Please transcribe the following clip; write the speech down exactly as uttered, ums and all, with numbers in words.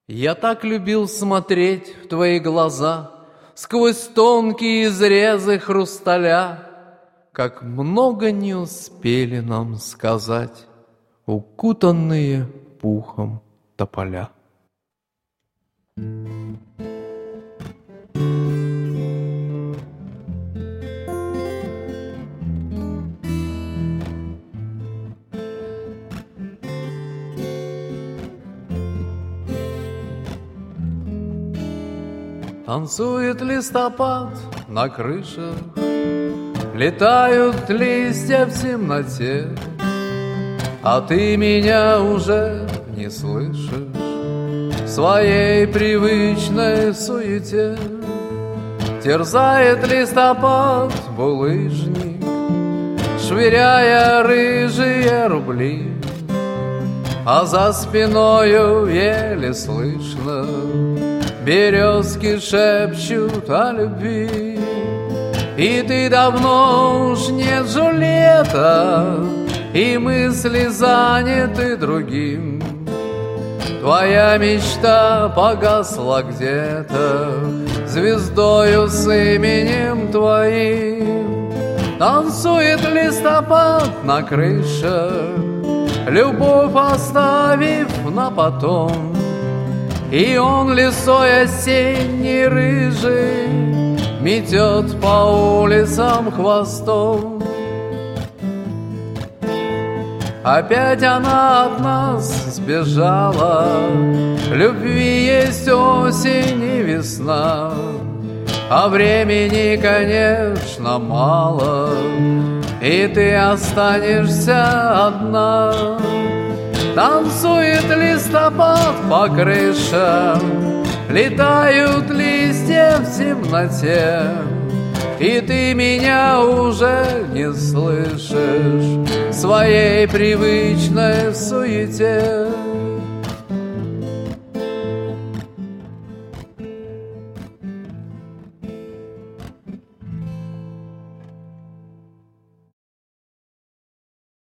Я так любил смотреть в твои глаза сквозь тонкие изрезы хрусталя, как много не успели нам сказать укутанные пухом тополя. Танцует листопад на крышах, летают листья в темноте, а ты меня уже не слышишь в своей привычной суете. Терзает листопад булыжник, швыряя рыжие рубли, а за спиною еле слышно березки шепчут о любви. И ты давно уж нет Джульетта, и мысли заняты другим. Твоя мечта погасла где-то звездою с именем твоим. Танцует листопад на крышах, любовь оставив на потом. И он лисой осенний рыжий метет по улицам хвостом. Опять она от нас сбежала, любви есть осень и весна, а времени, конечно, мало, и ты останешься одна. Танцует листопад по крышам, летают листья в темноте, и ты меня уже не слышишь в своей привычной суете.